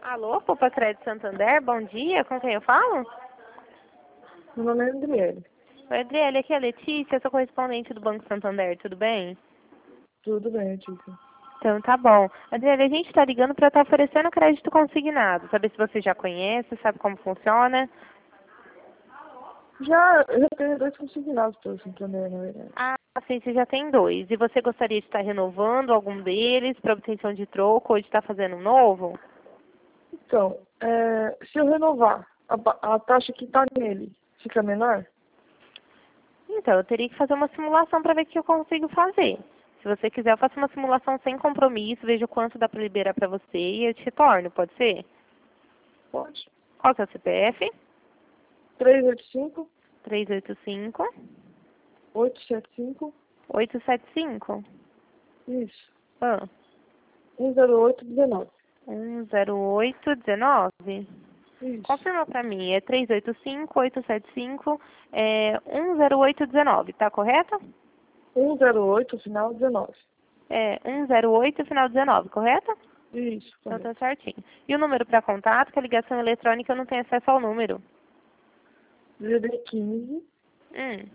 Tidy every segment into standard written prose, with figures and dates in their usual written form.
Alô, Poupa Crédito Santander, bom dia, com quem eu falo? Meu nome é Adriele. Oi, Adriele, aqui é a Letícia, eu sou correspondente do Banco Santander, tudo bem? Tudo bem, Letícia? Então, tá bom. Adriele, a gente está ligando para estar oferecendo crédito consignado, saber se você já conhece, sabe como funciona. Eu já tenho 2 consignados pelo Santander, na verdade. Ah, sim, você já tem 2. E você gostaria de estar renovando algum deles para obtenção de troco ou de estar fazendo um novo? Então, se eu renovar, a taxa que está nele fica menor? Então, eu teria que fazer uma simulação para ver o que eu consigo fazer. Se você quiser, eu faço uma simulação sem compromisso, vejo quanto dá para liberar para você e eu te retorno, pode ser? Pode. Qual que é o CPF? 385 385 875 875. Isso. Ah, 10819. 10819. Isso. Confirma para mim, é 385 875 10819, tá correto? 108, final 19. É 108 final 19, correto? Isso, Então tá correto. certinho. E o número para contato, que a ligação eletrônica eu não tenho acesso ao número. DD 15 Hum,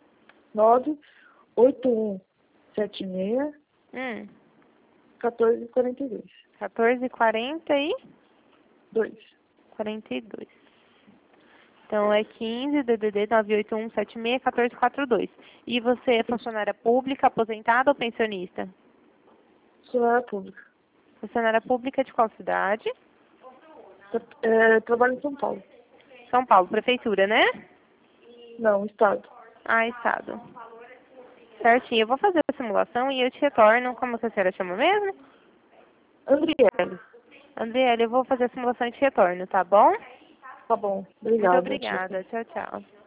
98176 hum. 1442. 1440 e 2. 42. Então é 15 DDD 98176 1442. E você é funcionária pública, aposentada ou pensionista? Funcionária pública. Funcionária pública de qual cidade? Trabalho em São Paulo. São Paulo, prefeitura, né? Não, estado. Ah, estado. Certinho, eu vou fazer a simulação e eu te retorno. Como que a senhora chama mesmo? Andriele. Andriele, eu vou fazer a simulação e te retorno, tá bom? Tá bom. Muito Obrigada, tia. obrigada. Tchau, tchau.